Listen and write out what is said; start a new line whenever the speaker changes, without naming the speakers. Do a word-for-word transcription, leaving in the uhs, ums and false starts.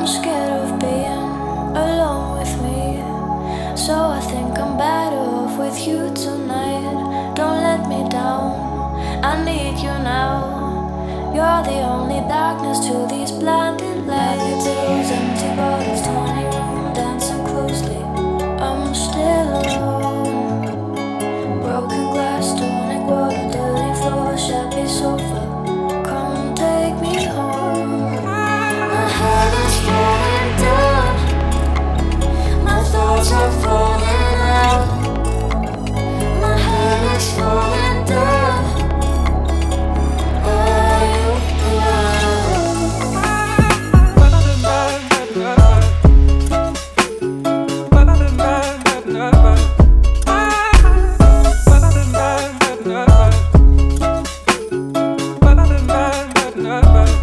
I'm scared of being alone with me, so I think I'm better off with you tonight. Don't let me down, I need you now. You're the only darkness to these blinding lights. Those empty bottles, tiny room, dancing closely. I'm still alone. Broken glass, tonic water, dirty floor, shabby sofa. Come take me home. My head is falling down. My thoughts are falling out. My head is falling down. Are you
Bye.